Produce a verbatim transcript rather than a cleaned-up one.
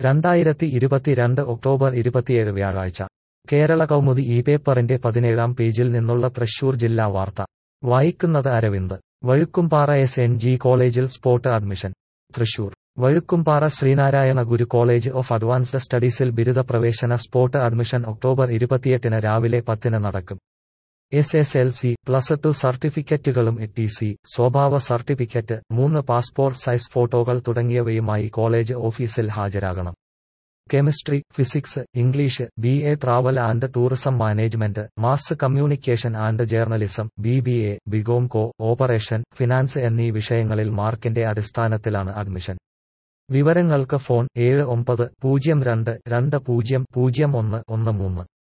രണ്ടായിരത്തി ഇരുപത്തിരണ്ട് ഒക്ടോബർ ഇരുപത്തിയേഴ് വ്യാഴാഴ്ച കേരള കൗമുദി ഈ പേപ്പറിന്റെ പതിനേഴാം പേജിൽ നിന്നുള്ള തൃശൂർ ജില്ലാ വാർത്ത വായിക്കുന്നത് Aravind. Vazhukkumpara S N G കോളേജിൽ spot admission. Thrissur Vazhukkumpara Sreenarayana Guru college of advanced സ്റ്റഡീസിൽ ബിരുദ പ്രവേശന സ്പോട്ട് അഡ്മിഷൻ ഒക്ടോബർ ഇരുപത്തിയെട്ടിന് രാവിലെ പത്തിന് നടക്കും. S S L C, plus two സർട്ടിഫിക്കറ്റുകളും ടി സി, സ്വഭാവ സർട്ടിഫിക്കറ്റ്, മൂന്ന് പാസ്പോർട്ട് സൈസ് ഫോട്ടോകൾ തുടങ്ങിയവയുമായി കോളേജ് ഓഫീസിൽ ഹാജരാകണം. Chemistry, physics, English, B A travel and tourism management, mass communication and journalism, B B A, B Com cooperation, finance എന്നീ വിഷയങ്ങളിൽ മാർക്കിന്റെ അടിസ്ഥാനത്തിലാണ് അഡ്മിഷൻ. വിവരങ്ങൾക്ക് ഫോൺ ഏഴ് ഒമ്പത് പൂജ്യം രണ്ട് രണ്ട് പൂജ്യം പൂജ്യം ഒന്ന് ഒന്ന് മൂന്ന്.